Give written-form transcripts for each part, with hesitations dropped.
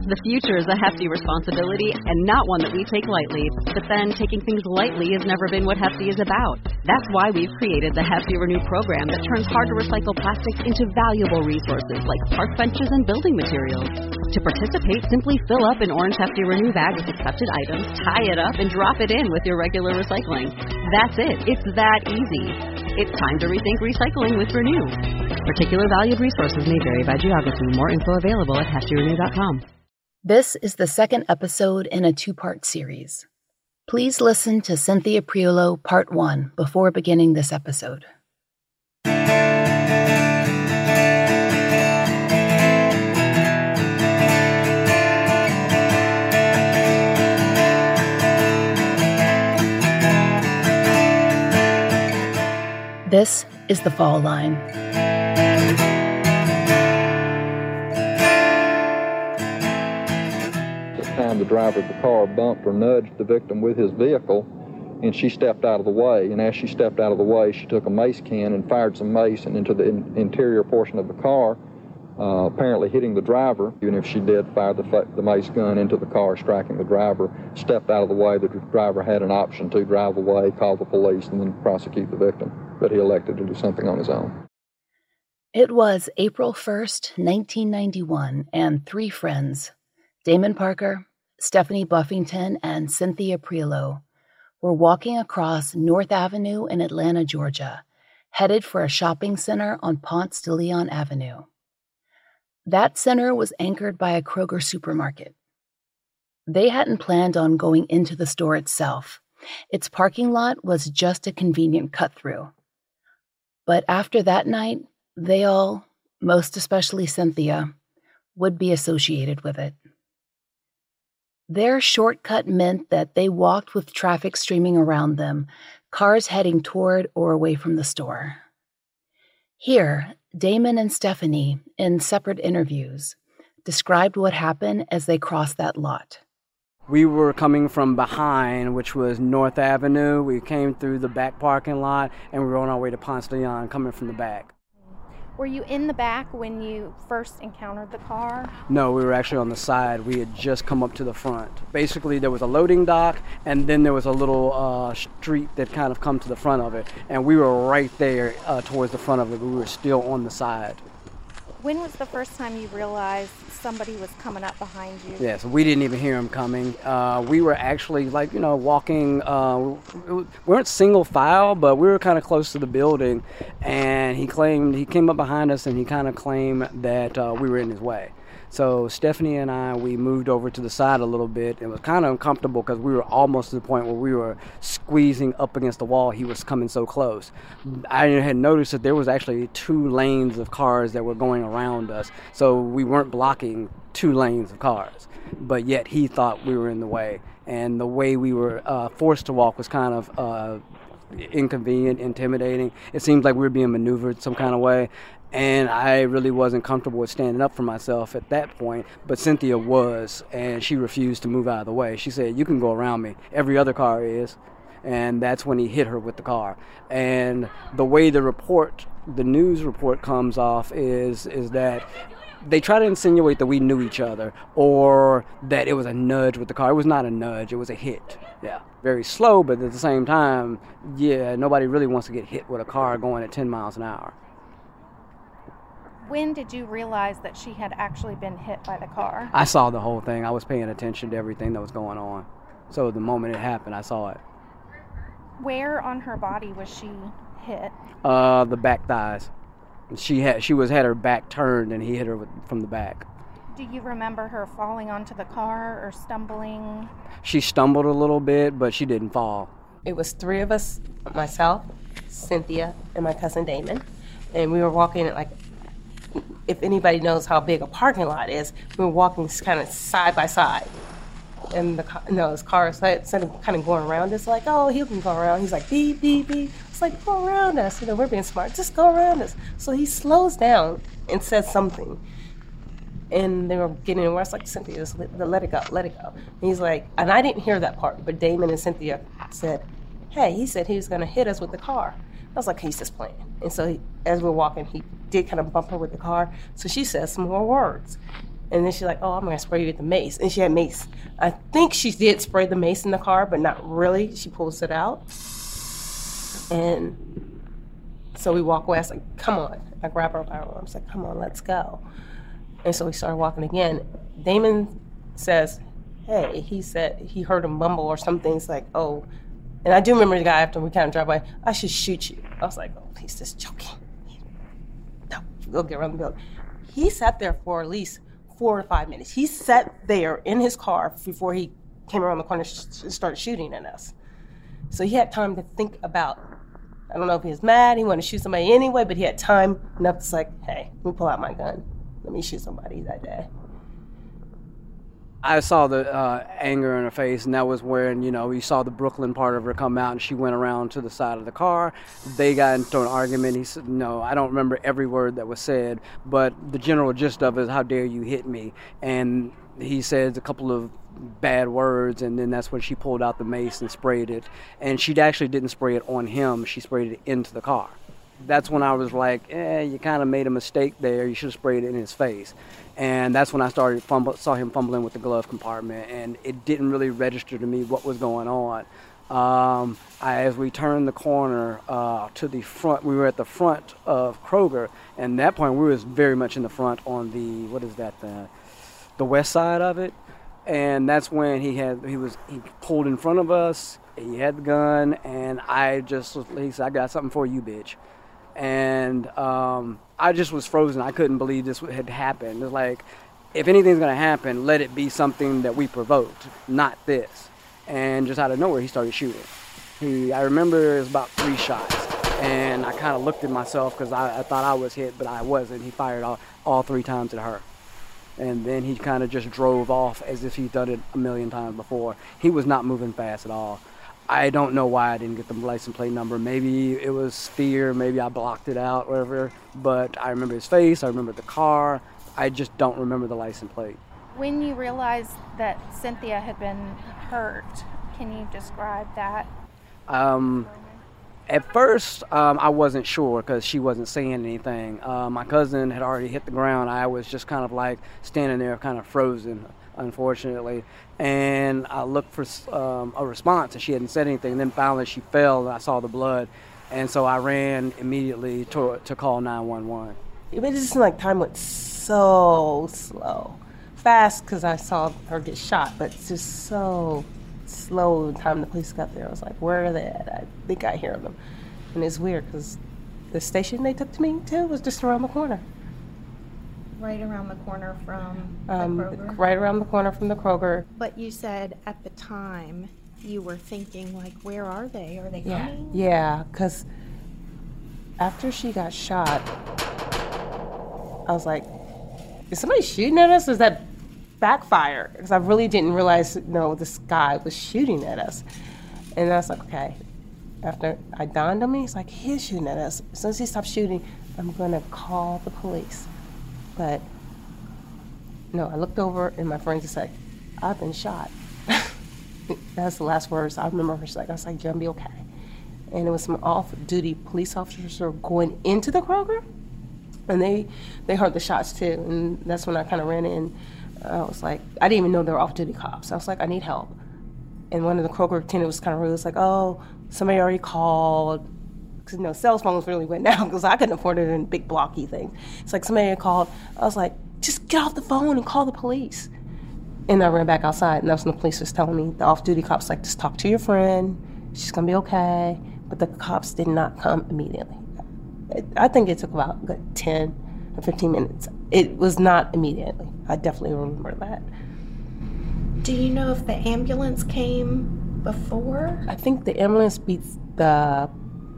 The future is a hefty responsibility and not one that we take lightly. But then taking things lightly has never been what Hefty is about. That's why we've created the Hefty Renew program that turns hard-to-recycle plastics into valuable resources like park benches and building materials. To participate, simply fill up an orange Hefty Renew bag with accepted items, tie it up, and drop it in with your regular recycling. That's it. It's that easy. It's time to rethink recycling with Renew. Particular valued resources may vary by geography. More info available at heftyrenew.com. This is the second episode in a two-part series. Please listen to Cynthia Priolo Part 1 before beginning this episode. This is The Fall Line. The driver of the car bumped or nudged the victim with his vehicle, and she stepped out of the way. And as she stepped out of the way, she took a mace can and fired some mace into the interior portion of the car, apparently hitting the driver. Even if she did fire the mace gun into the car, striking the driver, stepped out of the way, the driver had an option to drive away, call the police, and then prosecute the victim. But he elected to do something on his own. It was April 1st, 1991, and three friends, Damon Parker, Stephanie Buffington, and Cynthia Priolo, were walking across North Avenue in Atlanta, Georgia, headed for a shopping center on Ponce de Leon Avenue. That center was anchored by a Kroger supermarket. They hadn't planned on going into the store itself. Its parking lot was just a convenient cut-through. But after that night, they all, most especially Cynthia, would be associated with it. Their shortcut meant that they walked with traffic streaming around them, cars heading toward or away from the store. Here, Damon and Stephanie, in separate interviews, described what happened as they crossed that lot. We were coming from behind, which was North Avenue. We came through the back parking lot, and we were on our way to Ponce de Leon, coming from the back. Were you in the back when you first encountered the car? No, we were actually on the side. We had just come up to the front. Basically, there was a loading dock, and then there was a little street that kind of come to the front of it. And we were right there towards the front of it, but we were still on the side. When was the first time you realized somebody was coming up behind you? Yeah, so we didn't even hear him coming. We were actually walking, we weren't single file, but we were kind of close to the building, and he came up behind us and he kind of claimed that we were in his way. So Stephanie and I, we moved over to the side a little bit. It was kind of uncomfortable because we were almost to the point where we were squeezing up against the wall. He was coming so close. I had noticed that there was actually 2 lanes of cars that were going around us. So we weren't blocking 2 lanes of cars. But yet he thought we were in the way. And the way we were forced to walk was kind of inconvenient, intimidating. It seemed like we were being maneuvered some kind of way. And I really wasn't comfortable with standing up for myself at that point, but Cynthia was, and she refused to move out of the way. She said, "You can go around me. Every other car is." And that's when he hit her with the car. And the way the news report comes off is that they try to insinuate that we knew each other or that it was a nudge with the car. It was not a nudge. It was a hit. Yeah. Very slow, but at the same time, nobody really wants to get hit with a car going at 10 miles an hour. When did you realize that she had actually been hit by the car? I saw the whole thing. I was paying attention to everything that was going on. So the moment it happened, I saw it. Where on her body was she hit? The back thighs. She had her back turned, and he hit her from the back. Do you remember her falling onto the car or stumbling? She stumbled a little bit, but she didn't fall. It was 3 of us, myself, Cynthia, and my cousin Damon. And we were walking if anybody knows how big a parking lot is, we were walking kind of side by side. And his car instead of kind of going around us, like, oh, he can go around. He's like, beep, beep, beep. It's like, go around us. We're being smart. Just go around us. So he slows down and says something. And they were getting worse, like, Cynthia, just let it go, let it go. And he's like, and I didn't hear that part, but Damon and Cynthia said, hey, he said he was going to hit us with the car. I was like, he's just playing. And so as we're walking, he did kind of bump her with the car. So she says some more words. And then she's like, oh, I'm going to spray you with the mace. And she had mace. I think she did spray the mace in the car, but not really. She pulls it out. And so we walk away. I was like, come on. I grab her by her arm. I was like, come on, let's go. And so we started walking again. Damon says, hey, he said he heard him mumble or something. He's like, oh. And I do remember the guy after we kind of drive by, I should shoot you. I was like, oh, he's just joking. No, go get around the building. He sat there for at least 4 to 5 minutes. He sat there in his car before he came around the corner and started shooting at us. So he had time to think about, I don't know if he was mad, he wanted to shoot somebody anyway, but he had time enough to like, hey, let me pull out my gun. Let me shoot somebody that day. I saw the anger in her face, and that was when, you saw the Brooklyn part of her come out, and she went around to the side of the car. They got into an argument. He said, no, I don't remember every word that was said, but the general gist of it is, how dare you hit me? And he said a couple of bad words, and then that's when she pulled out the mace and sprayed it. And she actually didn't spray it on him. She sprayed it into the car. That's when I was like, you kind of made a mistake there. You should have sprayed it in his face. And that's when I saw him fumbling with the glove compartment, and it didn't really register to me what was going on. As we turned the corner to the front, we were at the front of Kroger, and at that point we was very much in the front on the west side of it. And that's when he pulled in front of us. He had the gun, and he said, I got something for you, bitch. And I just was frozen. I couldn't believe this had happened. It's like, if anything's going to happen, let it be something that we provoked, not this. And just out of nowhere, he started shooting. I remember it was about 3 shots. And I kind of looked at myself because I thought I was hit, but I wasn't. He fired all 3 times at her. And then he kind of just drove off as if he'd done it a million times before. He was not moving fast at all. I don't know why I didn't get the license plate number. Maybe it was fear. Maybe I blocked it out, whatever. But I remember his face. I remember the car. I just don't remember the license plate. When you realized that Cynthia had been hurt, can you describe that? At first, I wasn't sure because she wasn't saying anything. My cousin had already hit the ground. I was just kind of like standing there kind of frozen, unfortunately. And I looked for a response, and she hadn't said anything. And then finally she fell, and I saw the blood. And so I ran immediately to call 911. It just seemed like time went so slow. Fast because I saw her get shot, but it's just so slow the time the police got there. I was like, where are they at? I think I hear them. And it's weird because the station they took to me to was just around the corner. Right around the corner from the Kroger? Right around the corner from the Kroger. But you said at the time you were thinking, like, where are they? Are they coming? Yeah, because after she got shot, I was like, is somebody shooting at us? Or is that backfire? Because I really didn't realize, this guy was shooting at us. And I was like, okay. After I dawned on me, it's like, he's shooting at us. As soon as he stopped shooting, I'm going to call the police. But no, I looked over and my friend just like, I've been shot. That's the last words I remember her saying. I was like, Jen, be okay. And it was some off-duty police officers who were going into the Kroger, and they heard the shots too. And that's when I kind of ran in. I was like, I didn't even know they were off-duty cops. I was like, I need help. And one of the Kroger attendants was kind of rude. It was like, oh, somebody already called. Because, cell phones really went down because I couldn't afford it in big blocky things. It's like somebody had called. I was like, just get off the phone and call the police. And I ran back outside, and that's when the police was telling me, the off-duty cops, like, just talk to your friend. She's going to be okay. But the cops did not come immediately. I think it took about 10 or 15 minutes. It was not immediately. I definitely remember that. Do you know if the ambulance came before? I think the ambulance beats the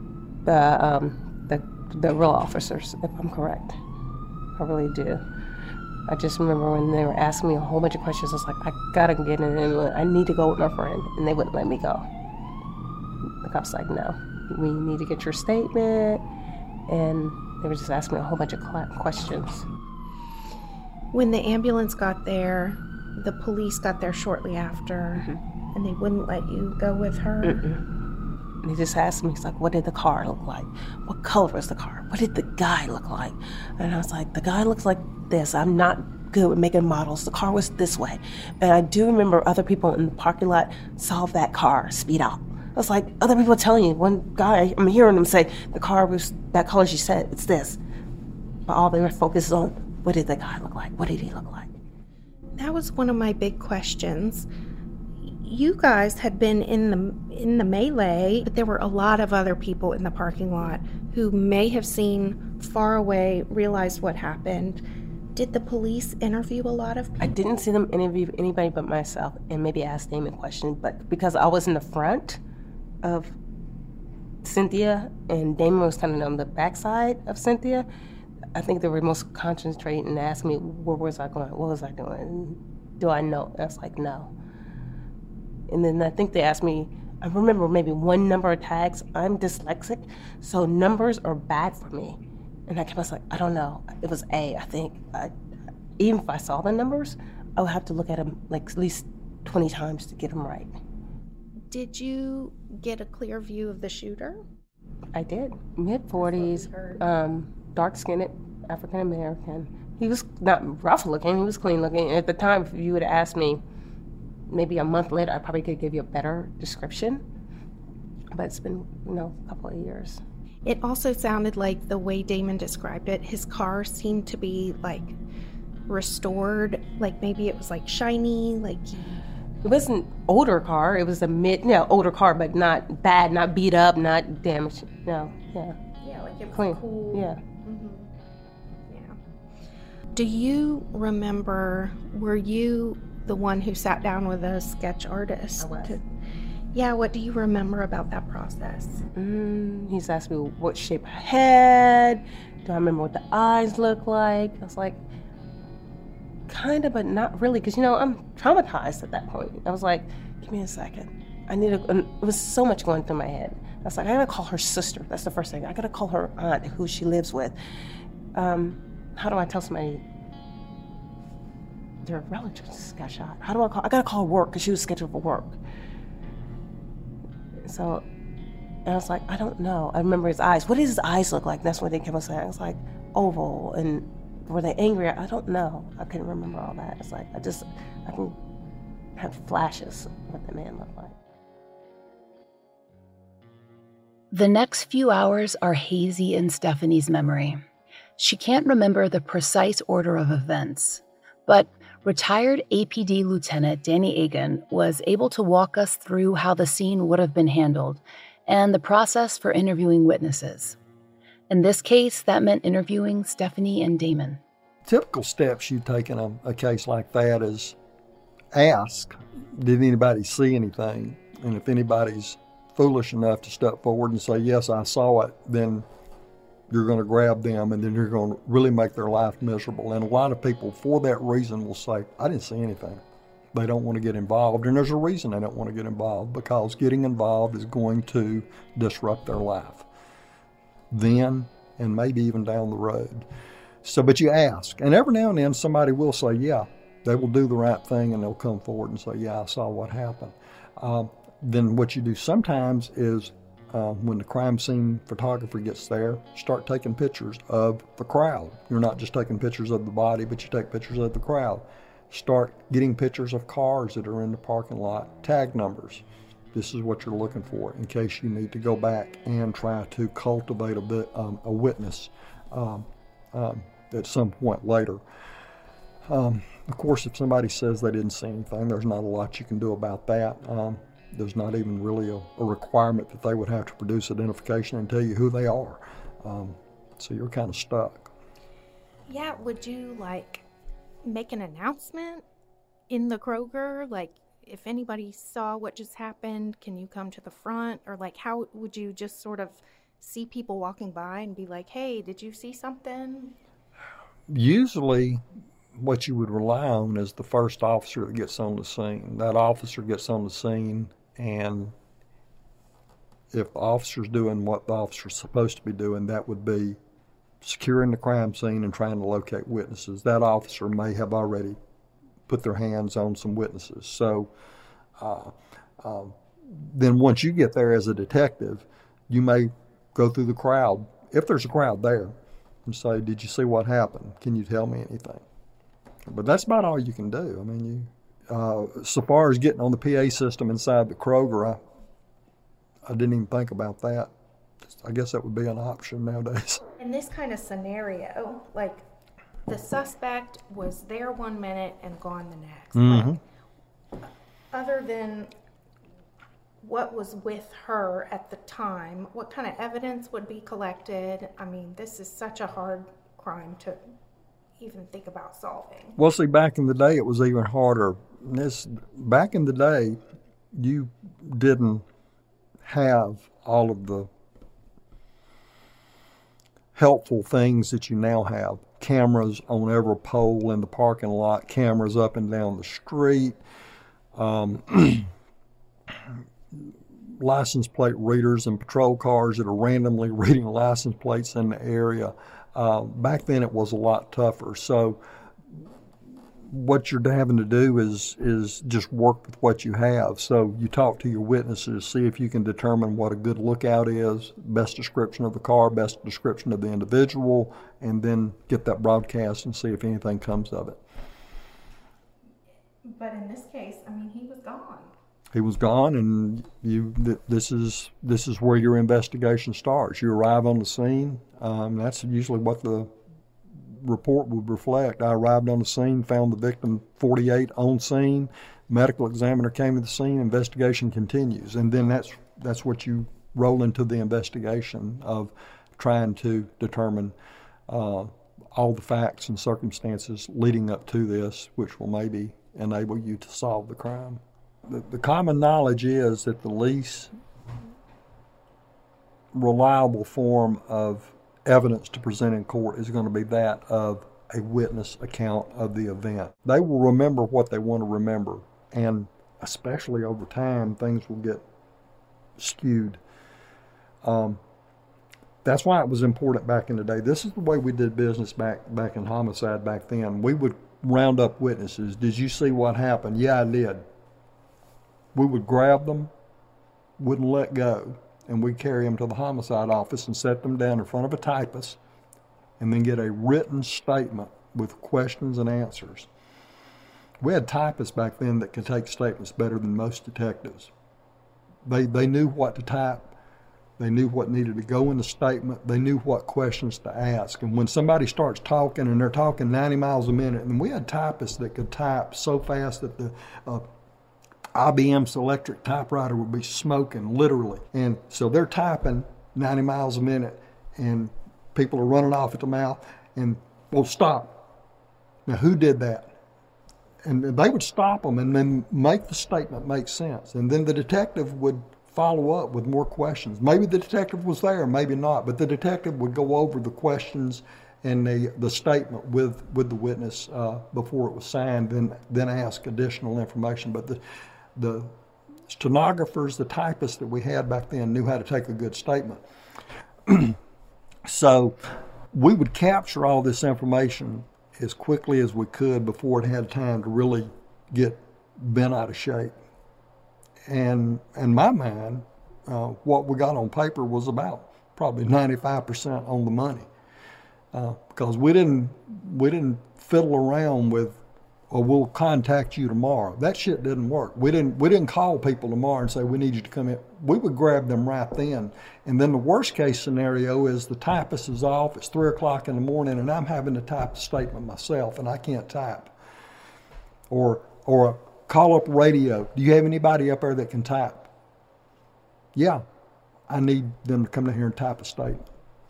real officers, if I'm correct. I really do. I just remember when they were asking me a whole bunch of questions, I was like, I gotta get in an ambulance. I need to go with my friend, and they wouldn't let me go. The cops were like, no, we need to get your statement, and they were just asking me a whole bunch of questions. When the ambulance got there, the police got there shortly after, and they wouldn't let you go with her? And he just asked me, he's like, what did the car look like? What color was the car? What did the guy look like? And I was like, the guy looks like this. I'm not good with making models. The car was this way. And I do remember other people in the parking lot saw that car speed out. I was like, other people telling you. One guy, I'm hearing them say, the car was that color she said, it's this. But all they were focused on, what did the guy look like? What did he look like? That was one of my big questions. You guys had been in the melee, but there were a lot of other people in the parking lot who may have seen far away, realized what happened. Did the police interview a lot of people? I didn't see them interview anybody but myself and maybe ask Damon questions, but because I was in the front of Cynthia and Damon was kind of on the backside of Cynthia, I think they were most concentrating and asking me, where was I going? What was I doing? Do I know? I was like, no. And then I think they asked me, I remember maybe one number of tags. I'm dyslexic, so numbers are bad for me. And I was like, I don't know. It was A, I think. Even if I saw the numbers, I would have to look at them like at least 20 times to get them right. Did you get a clear view of the shooter? I did. Mid-40s, dark-skinned, African-American. He was not rough-looking, he was clean-looking. At the time, if you would have asked me, maybe a month later, I probably could give you a better description. But it's been, a couple of years. It also sounded like the way Damon described it, his car seemed to be like restored, like maybe it was like shiny, like... It wasn't an older car, it was older car, but not bad, not beat up, not damaged. No, yeah. Yeah, like it was clean. Cool. Yeah. Mm-hmm. Yeah. Do you remember, were you the one who sat down with a sketch artist? I was. Yeah, what do you remember about that process? He's asked me what shape I had. Do I remember what the eyes looked like? I was like, kind of, but not really, because, I'm traumatized at that point. I was like, give me a second. It was so much going through my head. I was like, I gotta call her sister. That's the first thing. I gotta call her aunt, who she lives with. How do I tell somebody their relatives got shot? I gotta call work, because she was scheduled for work. So, and I was like, I don't know. I remember his eyes. What did his eyes look like? That's what they kept on saying. I was like, oval, and were they angry? I don't know. I couldn't remember all that. It's like, I can have flashes of what the man looked like. The next few hours are hazy in Stephanie's memory. She can't remember the precise order of events, but retired APD Lieutenant Danny Agan was able to walk us through how the scene would have been handled and the process for interviewing witnesses. In this case, that meant interviewing Stephanie and Damon. Typical steps you take in a case like that is ask, did anybody see anything? And if anybody's foolish enough to step forward and say, yes, I saw it, then you're going to grab them and then you're going to really make their life miserable. And a lot of people, for that reason, will say, I didn't see anything. They don't want to get involved. And there's a reason they don't want to get involved, because getting involved is going to disrupt their life then and maybe even down the road. So, but you ask. And every now and then somebody will say, yeah, they will do the right thing and they'll come forward and say, yeah, I saw what happened. Then what you do sometimes is when the crime scene photographer gets there, start taking pictures of the crowd. You're not just taking pictures of the body, but you take pictures of the crowd. Start getting pictures of cars that are in the parking lot, tag numbers. This is what you're looking for in case you need to go back and try to cultivate a witness at some point later. Of course, if somebody says they didn't see anything, there's not a lot you can do about that. There's not even really a requirement that they would have to produce identification and tell you who they are. So you're kind of stuck. Yeah, would you make an announcement in the Kroger? Like, if anybody saw what just happened, can you come to the front? Or how would you just sort of see people walking by and be like, hey, did you see something? Usually what you would rely on is the first officer that gets on the scene. That officer gets on the scene, and if the officer's doing what the officer's supposed to be doing, that would be securing the crime scene and trying to locate witnesses. That officer may have already put their hands on some witnesses. So then once you get there as a detective, you may go through the crowd, if there's a crowd there, and say, did you see what happened? Can you tell me anything? enforcement. But that's about all you can do. I mean, so far as getting on the PA system inside the Kroger, I didn't even think about that. I guess that would be an option nowadays. In this kind of scenario, like the suspect was there 1 minute and gone the next. Mm-hmm. Like, other than what was with her at the time, what kind of evidence would be collected? I mean, this is such a hard crime to even think about solving. Well, see, back in the day, it was even harder. Back in the day, you didn't have all of the helpful things that you now have. Cameras on every pole in the parking lot, cameras up and down the street, license plate readers and patrol cars that are randomly reading license plates in the area. Back then it was a lot tougher. So what you're having to do is just work with what you have. So you talk to your witnesses, see if you can determine what a good lookout is, best description of the car, best description of the individual, and then get that broadcast and see if anything comes of it. But in this case, I mean, he was gone. He was gone, and this is where your investigation starts. You arrive on the scene. That's usually what the report would reflect. I arrived on the scene, found the victim 48 on scene. Medical examiner came to the scene. Investigation continues, and then that's what you roll into the investigation of trying to determine all the facts and circumstances leading up to this, which will maybe enable you to solve the crime. The common knowledge is that the least reliable form of evidence to present in court is going to be that of a witness account of the event. They will remember what they want to remember, and especially over time, things will get skewed. That's why it was important back in the day. This is the way we did business back in homicide back then. We would round up witnesses. Did you see what happened? Yeah, I did. We would grab them, wouldn't let go, and we'd carry them to the homicide office and set them down in front of a typist and then get a written statement with questions and answers. We had typists back then that could take statements better than most detectives. They knew what to type. They knew what needed to go in the statement. They knew what questions to ask. And when somebody starts talking and they're talking 90 miles a minute, and we had typists that could type so fast that the IBM's electric typewriter would be smoking, literally. And so they're typing 90 miles a minute, and people are running off at the mouth, and, well, stop. Now, who did that? And they would stop them and then make the statement make sense. And then the detective would follow up with more questions. Maybe the detective was there, maybe not, but the detective would go over the questions and the statement with the witness before it was signed, then ask additional information. But the stenographers, the typists that we had back then knew how to take a good statement. So we would capture all this information as quickly as we could before it had time to really get bent out of shape. And in my mind, what we got on paper was about probably 95% on the money, because we didn't fiddle around with, or we'll contact you tomorrow. That shit didn't work. We didn't call people tomorrow and say we need you to come in. We would grab them right then. And then the worst case scenario is the typist is off. It's 3 o'clock in the morning, and I'm having to type the statement myself, and I can't type. Or call up radio. Do you have anybody up there that can type? Yeah, I need them to come down here and type a statement.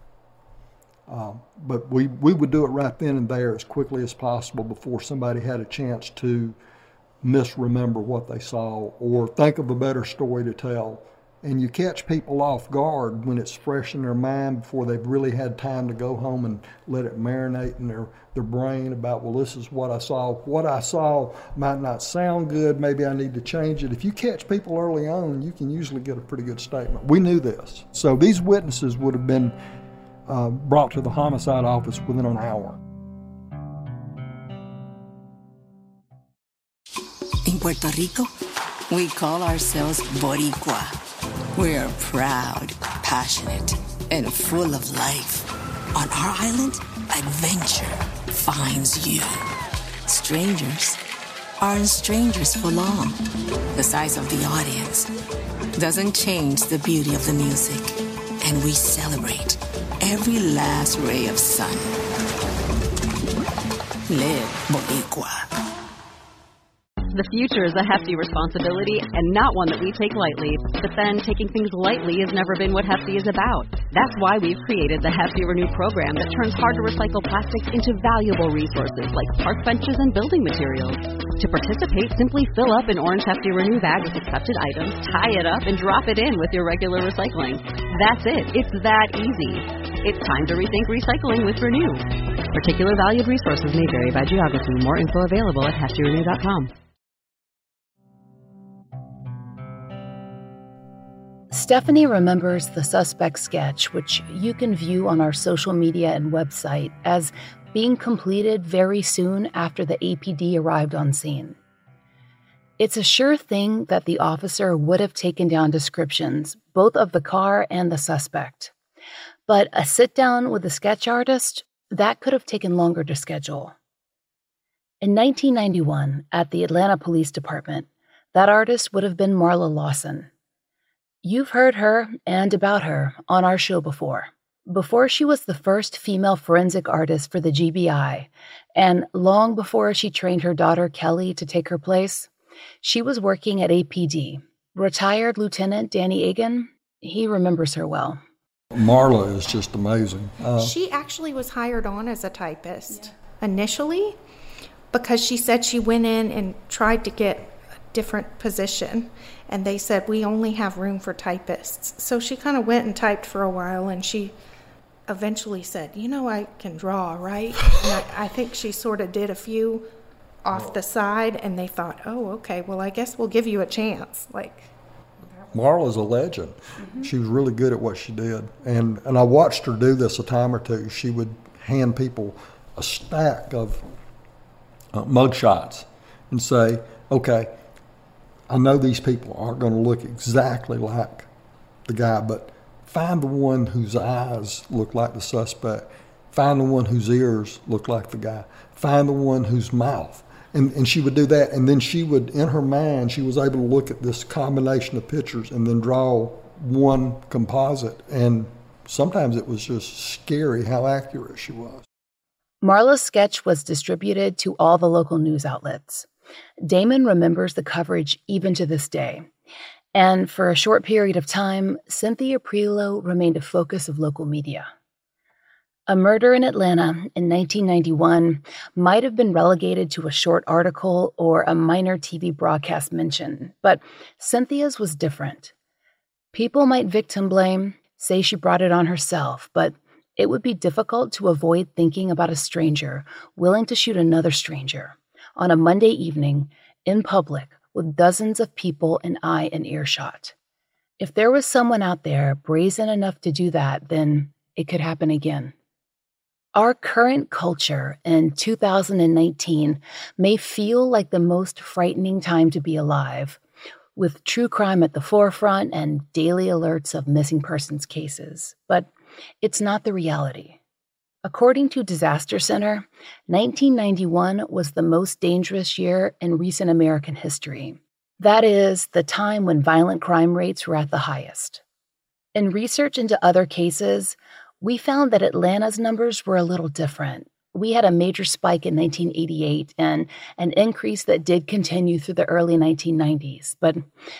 But we would do it right then and there as quickly as possible before somebody had a chance to misremember what they saw or think of a better story to tell. And you catch people off guard when it's fresh in their mind before they've really had time to go home and let it marinate in their brain about, well, this is what I saw. What I saw might not sound good. Maybe I need to change it. If you catch people early on, you can usually get a pretty good statement. We knew this. So these witnesses would have been brought to the homicide office within an hour. In Puerto Rico, we call ourselves Boricua. We're proud, passionate, and full of life. On our island, adventure finds you. strangers aren't strangers for long. The size of the audience doesn't change the beauty of the music, and we celebrate every last ray of sun. Live Boricua. The future is a hefty responsibility and not one that we take lightly. But then taking things lightly has never been what Hefty is about. That's why we've created the Hefty Renew program that turns hard-to-recycle plastics into valuable resources like park benches and building materials. To participate, simply fill up an orange Hefty Renew bag with accepted items, tie it up, and drop it in with your regular recycling. That's it. It's that easy. It's time to rethink recycling with Renew. Particular valued resources may vary by geography. More info available at heftyrenew.com. Stephanie remembers the suspect sketch, which you can view on our social media and website, as being completed very soon after the APD arrived on scene. It's a sure thing that the officer would have taken down descriptions, both of the car and the suspect. But a sit-down with the sketch artist, that could have taken longer to schedule. In 1991, at the Atlanta Police Department, that artist would have been Marla Lawson. You've heard her and about her on our show before. Before she was the first female forensic artist for the GBI, and long before she trained her daughter Kelly to take her place, she was working at APD. Retired Lieutenant Danny Egan, he remembers her well. Marla is just amazing. She actually was hired on as a typist initially because she said she went in and tried to get a different position. And they said, we only have room for typists. So she kind of went and typed for a while, and she eventually said, I can draw, right? And I think she sort of did a few off the side, and they thought, oh, okay, well, I guess we'll give you a chance. Marla's a legend. Mm-hmm. She was really good at what she did. And I watched her do this a time or two. She would hand people a stack of mugshots and say, okay, I know these people aren't going to look exactly like the guy, but find the one whose eyes look like the suspect. Find the one whose ears look like the guy. Find the one whose mouth. And she would do that, and then she would, in her mind, she was able to look at this combination of pictures and then draw one composite. And sometimes it was just scary how accurate she was. Marla's sketch was distributed to all the local news outlets. Damon remembers the coverage even to this day. And for a short period of time, Cynthia Prioleau remained a focus of local media. A murder in Atlanta in 1991 might have been relegated to a short article or a minor TV broadcast mention, but Cynthia's was different. People might victim blame, say she brought it on herself, but it would be difficult to avoid thinking about a stranger willing to shoot another stranger on a Monday evening in public with dozens of in eye and earshot. If there was someone out there brazen enough to do that, then it could happen again. Our current culture in 2019 may feel like the most frightening time to be alive, with true crime at the forefront and daily alerts of missing persons cases. But it's not the reality. According to Disaster Center, 1991 was the most dangerous year in recent American history. That is, the time when violent crime rates were at the highest. In research into other cases, we found that Atlanta's numbers were a little different. We had a major spike in 1988 and an increase that did continue through the early 1990s, but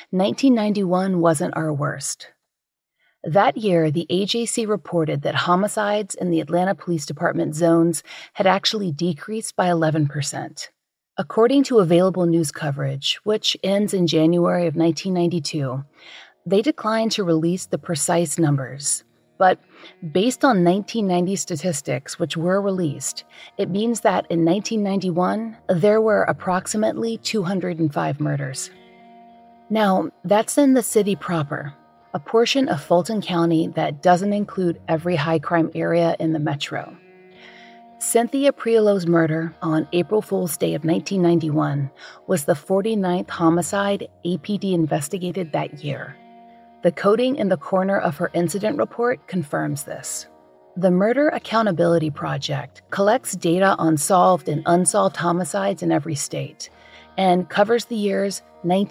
1991 wasn't our worst. That year, the AJC reported that homicides in the Atlanta Police Department zones had actually decreased by 11%. According to available news coverage, which ends in January of 1992, they declined to release the precise numbers. But based on 1990 statistics, which were released, it means that in 1991, there were approximately 205 murders. Now, that's in the city proper, a portion of Fulton County that doesn't include every high-crime area in the metro. Cynthia Prioleau's murder on April Fool's Day of 1991 was the 49th homicide APD investigated that year. The coding in the corner of her incident report confirms this. The Murder Accountability Project collects data on solved and unsolved homicides in every state and covers the years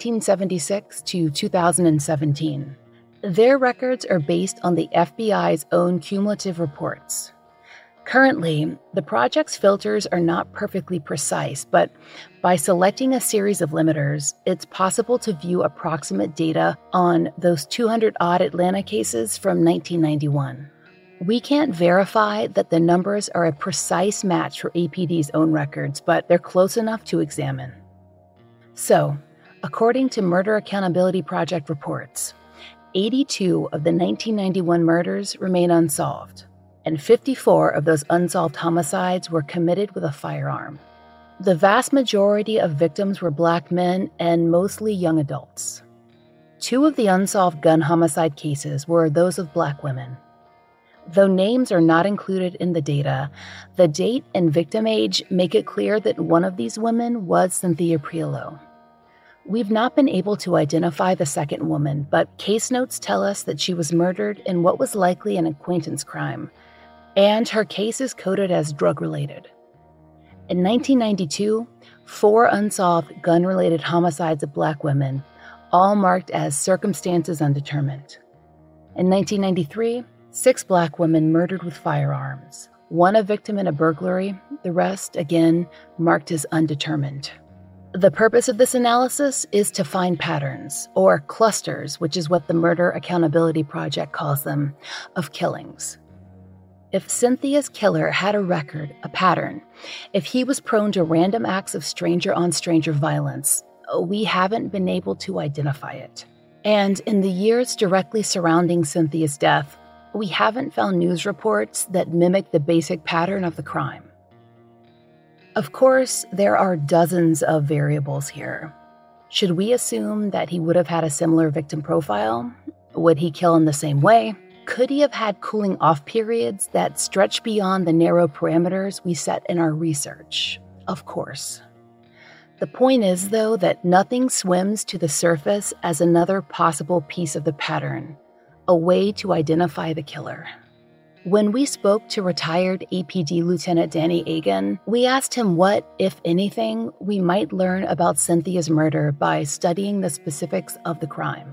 1976 to 2017. Their records are based on the FBI's own cumulative reports. Currently, the project's filters are not perfectly precise, but by selecting a series of limiters, it's possible to view approximate data on those 200-odd Atlanta cases from 1991. We can't verify that the numbers are a precise match for APD's own records, but they're close enough to examine. So, according to Murder Accountability Project reports, 82 of the 1991 murders remain unsolved, and 54 of those unsolved homicides were committed with a firearm. The vast majority of victims were Black men and mostly young adults. 2 of the unsolved gun homicide cases were those of Black women. Though names are not included in the data, the date and victim age make it clear that one of these women was Cynthia Priolo. We've not been able to identify the second woman, but case notes tell us that she was murdered in what was likely an acquaintance crime, and her case is coded as drug-related. In 1992, 4 unsolved gun-related homicides of Black women, all marked as circumstances undetermined. In 1993, 6 Black women murdered with firearms, 1 a victim in a burglary, the rest, again, marked as undetermined. The purpose of this analysis is to find patterns, or clusters, which is what the Murder Accountability Project calls them, of killings. If Cynthia's killer had a record, a pattern, if he was prone to random acts of stranger-on-stranger violence, we haven't been able to identify it. And in the years directly surrounding Cynthia's death, we haven't found news reports that mimic the basic pattern of the crime. Of course, there are dozens of variables here. Should we assume that he would have had a similar victim profile? Would he kill in the same way? Could he have had cooling off periods that stretch beyond the narrow parameters we set in our research? Of course. The point is, though, that nothing swims to the surface as another possible piece of the pattern, a way to identify the killer. When we spoke to retired APD Lieutenant Danny Agan, we asked him what, if anything, we might learn about Cynthia's murder by studying the specifics of the crime.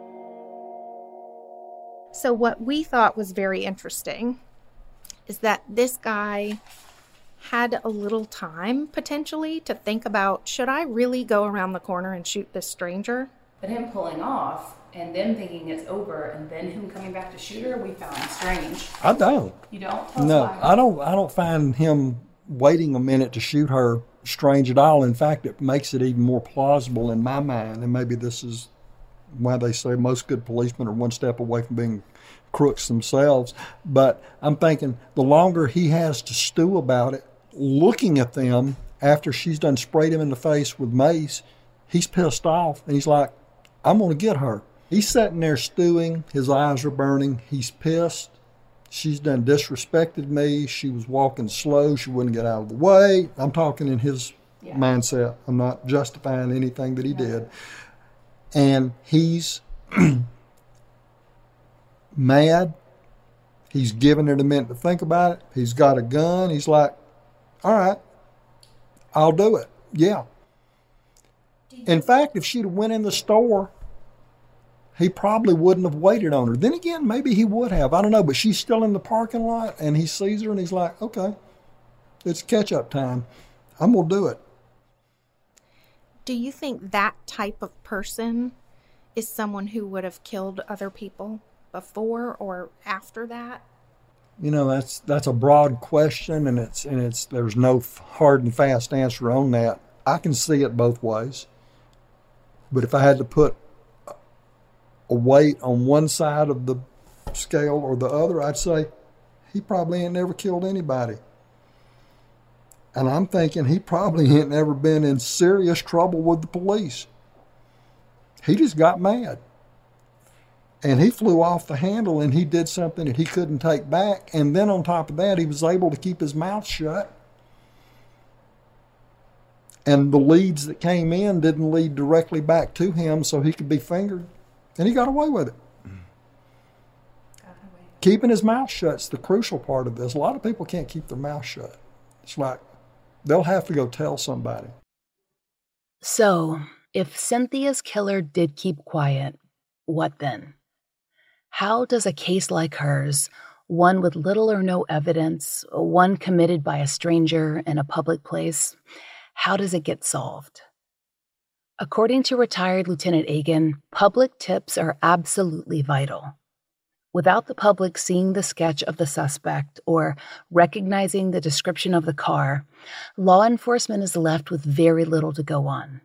So what we thought was very interesting is that this guy had a little time, potentially, to think about, should I really go around the corner and shoot this stranger? But him pulling off and then thinking it's over and then him coming back to shoot her, we found strange. I don't. You don't? Tell No, us why. I don't find him waiting a minute to shoot her strange at all. In fact, it makes it even more plausible in my mind, and maybe this is why they say most good policemen are one step away from being crooks themselves. But I'm thinking the longer he has to stew about it, looking at them after she's done sprayed him in the face with mace, he's pissed off, and he's like, I'm going to get her. He's sitting there stewing. His eyes are burning. He's pissed. She's done disrespected me. She was walking slow. She wouldn't get out of the way. I'm talking in his mindset. I'm not justifying anything that he did. And he's mad. He's giving it a minute to think about it. He's got a gun. He's like, all right, I'll do it. Yeah. In fact, if she'd have went in the store, he probably wouldn't have waited on her. Then again, maybe he would have. I don't know. But she's still in the parking lot, and he sees her, and he's like, okay, it's catch-up time. I'm going to do it. Do you think that type of person is someone who would have killed other people before or after that? You know, that's a broad question, and there's no hard and fast answer on that. I can see it both ways. But if I had to put a weight on one side of the scale or the other, I'd say he probably ain't never killed anybody. And I'm thinking he probably ain't never been in serious trouble with the police. He just got mad. And he flew off the handle, and he did something that he couldn't take back. And then on top of that, he was able to keep his mouth shut. And the leads that came in didn't lead directly back to him so he could be fingered. And he got away with it. keeping his mouth shut's the crucial part of this. A lot of people can't keep their mouth shut. It's like they'll have to go tell somebody. So, if Cynthia's killer did keep quiet, what then? How does a case like hers, one with little or no evidence, one committed by a stranger in a public place, how does it get solved? According to retired Lieutenant Agan, public tips are absolutely vital. Without the public seeing the sketch of the suspect or recognizing the description of the car, law enforcement is left with very little to go on.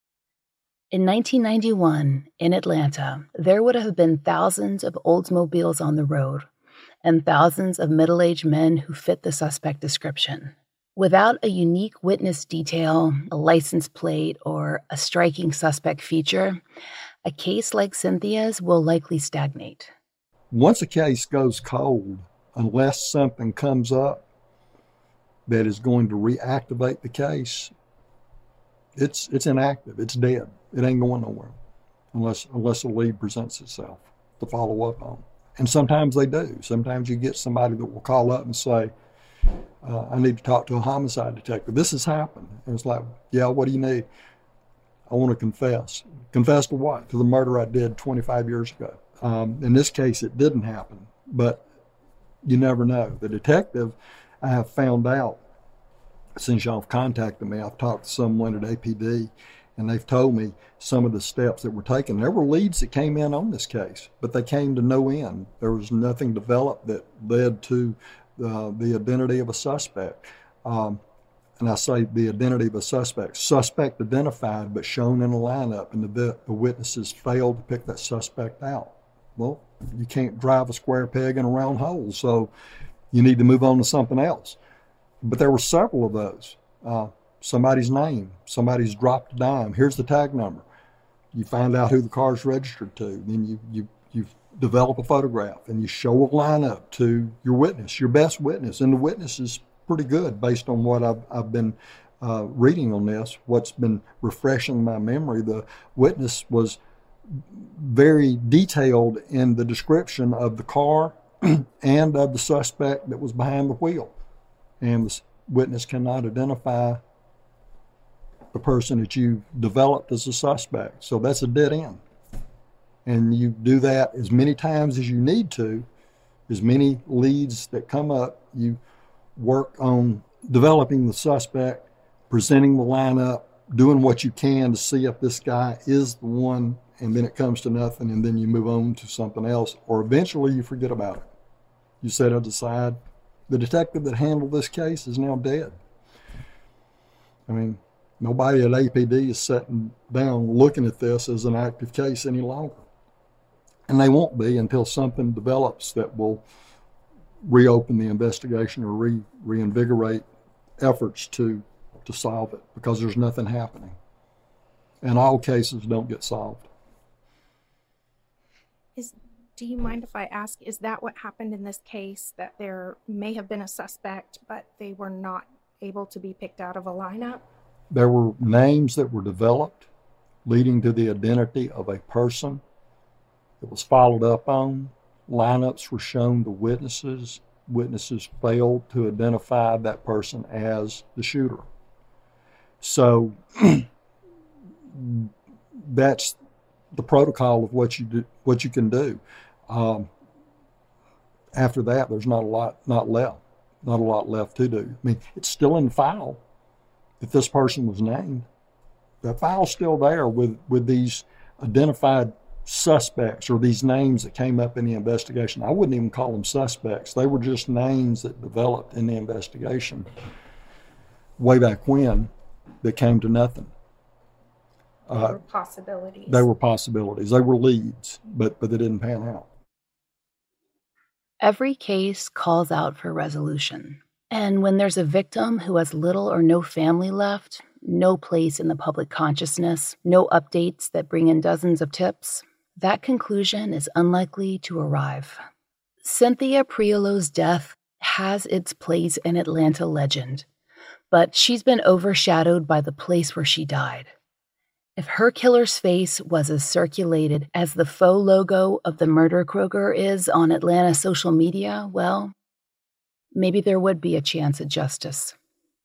In 1991, in Atlanta, there would have been thousands of Oldsmobiles on the road and thousands of middle-aged men who fit the suspect description. Without a unique witness detail, a license plate, or a striking suspect feature, a case like Cynthia's will likely stagnate. Once a case goes cold, unless something comes up that is going to reactivate the case, it's inactive, it's dead. It ain't going nowhere unless a lead presents itself to follow up on. And sometimes they do. Sometimes you get somebody that will call up and say, I need to talk to a homicide detective. This has happened. And it's like, yeah, what do you need? I want to confess. Confess to what? To the murder I did 25 years ago. In this case, it didn't happen, but you never know. The detective, I have found out, since y'all have contacted me, I've talked to someone at APD, and they've told me some of the steps that were taken. There were leads that came in on this case, but they came to no end. There was nothing developed that led to the identity of a suspect. And I say the identity of a suspect identified but shown in a lineup, and the witnesses failed to pick that suspect out. Well, you can't drive a square peg in a round hole, so you need to move on to something else. But there were several of those. Somebody's name, somebody's dropped a dime, here's the tag number. You find out who the car's registered to, then you develop a photograph and you show a lineup to your witness, your best witness, and the witness is pretty good based on what I've been reading on this, what's been refreshing my memory. The witness was very detailed in the description of the car and of the suspect that was behind the wheel. And the witness cannot identify the person that you developed as a suspect. So that's a dead end. And you do that as many times as you need to, as many leads that come up. You work on developing the suspect, presenting the lineup, doing what you can to see if this guy is the one, and then it comes to nothing, and then you move on to something else, or eventually you forget about it. You set it aside. The detective that handled this case is now dead. I mean, nobody at APD is sitting down looking at this as an active case any longer. And they won't be until something develops that will reopen the investigation or reinvigorate efforts to solve it, because there's nothing happening. And all cases don't get solved. Do you mind if I ask, is that what happened in this case, that there may have been a suspect, but they were not able to be picked out of a lineup? There were names that were developed leading to the identity of a person. It was followed up on. Lineups were shown to witnesses. Witnesses failed to identify that person as the shooter. So that's the protocol of what you do, what you can do. After that, there's not a lot left to do. I mean, it's still in the file. If this person was named, the file's still there with these identified suspects, or these names that came up in the investigation. I wouldn't even call them suspects. They were just names that developed in the investigation way back when that came to nothing. They were possibilities. They were possibilities. They were leads, but they didn't pan out. Every case calls out for resolution. And when there's a victim who has little or no family left, no place in the public consciousness, no updates that bring in dozens of tips, that conclusion is unlikely to arrive. Cynthia Priolo's death has its place in Atlanta legend, but she's been overshadowed by the place where she died. If her killer's face was as circulated as the faux logo of the murder Kroger is on Atlanta social media, well, maybe there would be a chance at justice.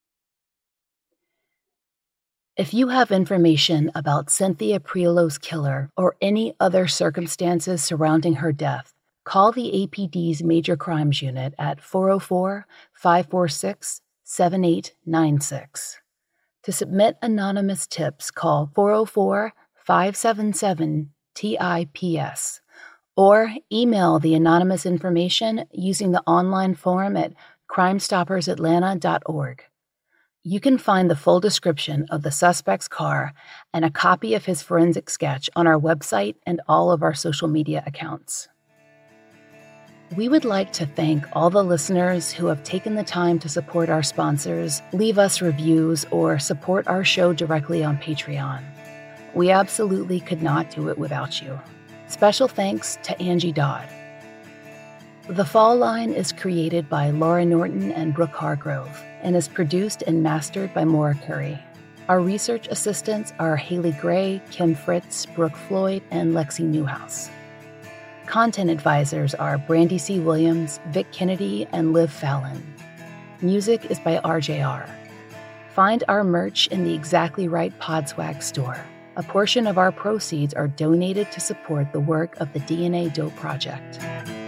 If you have information about Cynthia Priolo's killer or any other circumstances surrounding her death, call the APD's Major Crimes Unit at 404-546-7896. To submit anonymous tips, call 404-577-TIPS or email the anonymous information using the online form at crimestoppersatlanta.org. You can find the full description of the suspect's car and a copy of his forensic sketch on our website and all of our social media accounts. We would like to thank all the listeners who have taken the time to support our sponsors, leave us reviews, or support our show directly on Patreon. We absolutely could not do it without you. Special thanks to Angie Dodd. The Fall Line is created by Laura Norton and Brooke Hargrove and is produced and mastered by Maura Curry. Our research assistants are Haley Gray, Kim Fritz, Brooke Floyd, and Lexi Newhouse. Content advisors are Brandy C. Williams, Vic Kennedy, and Liv Fallon. Music is by RJR. Find our merch in the Exactly Right Podswag store. A portion of our proceeds are donated to support the work of the DNA Dope Project.